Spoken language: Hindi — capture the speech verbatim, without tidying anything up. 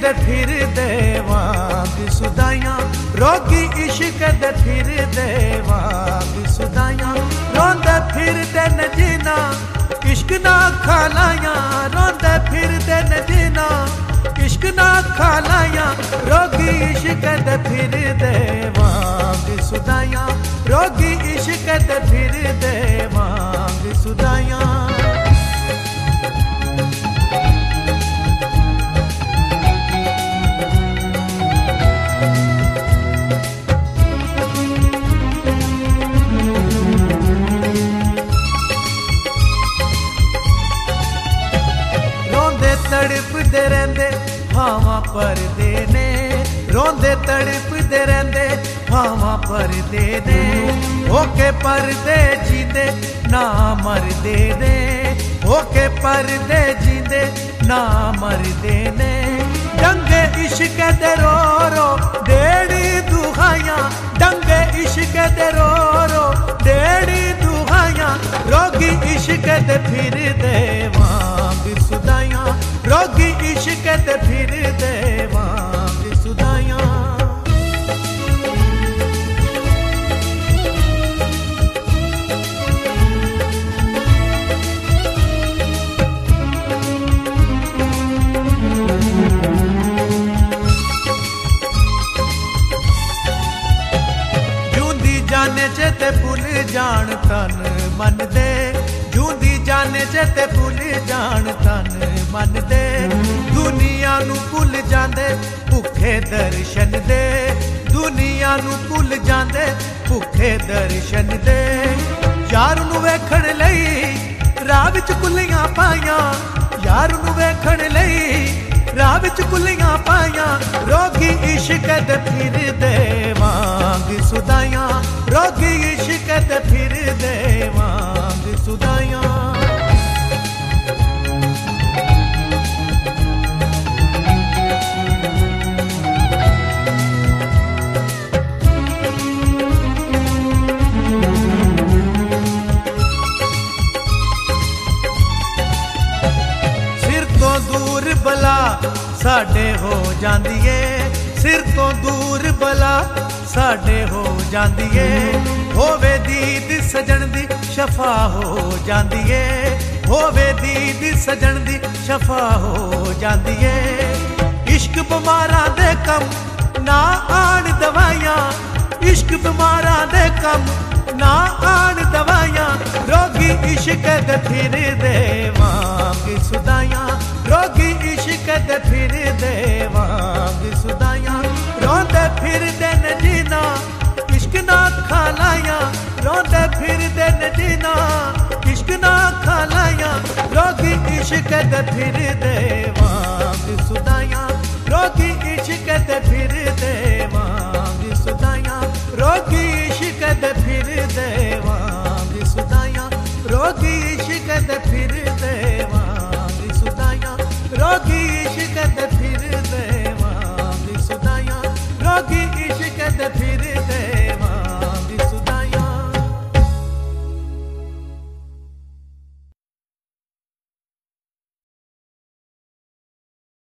दे फिर देवांग सुदाइयां, रोगी इश्क दे फिर देवांग सुदाइयां, रोंदे फिर दे न जीना इश्क ना खालायां, रोंदे फिर दे न जीना इश्क ना खालायां, रोगी इश्क दे फिर देवांग सुदाइयां, रोगी इश्क दे फिर देवांग सुदाइयां। तड़पदे रहंदे हावां परदे ने, रोंदे तड़पदे रहंदे हावां परदे ने, होके परदे जींदे ना मरदे ने, होके परदे जींदे ना मरदे ने, डंगे इश्क दे रो रो डेड़ी दुहाइयां, डंगे इश्क दे रो रो डेड़ी दुहाइयां, रोगी इश्क दे फिर देवांग सुदाइयां, रोगी इश्क दे फिर देवांग सुदाइयां। जूंदी जाने च ते भुल जान तन मन दे, जूंदी जाने च ते भुल जान तन मन दे, दुनिया नू भुल जांदे भुखे दर्शन दे, दुनिया नू भुल जांदे भुखे दर्शन दे, यार नू वेखण लई राह विच कुलियां पाइयां, यार नू वेखण लई राह विच कुलियां पाइयां, रोगी इश्क दे फिर देवांग सुदाइयां, रोगी इश्क दे फिर देवांग सुदाइयां। बला साडे हो जांदी ए, सिर तो दूर बला साडे हो जांदी ए, होवे दीद सजन दी शफा हो जांदी ए, होवे दीद सजन दी शफा हो जांदी ए, इश्क बीमारां दे कम ना आण दवाइयां, इश्क बीमारां दे कम ना आण दवाइयां, रोगी इश्क दे फिर देवांग सुदाइयां, रोगी इश्क दे फिर देवांग सुदाइयां, रोंदे फिर दे न जीना इश्क ना खालायां, रोंदे फिर दे न जीना इश्क ना खालायां, रोगी इश्क दे फिर देवांग सुदाइयां, रोगी इश्क दे फिर देवांग सुदाइयां, रोगी इश्क दे फिर देवांग सुदाइयां, रोगी इश्क दे फिर देवांग सुदाइयां, रोगी इश्क दे फिर देवांग सुदाइयां, रोगी इश्क दे फिर दे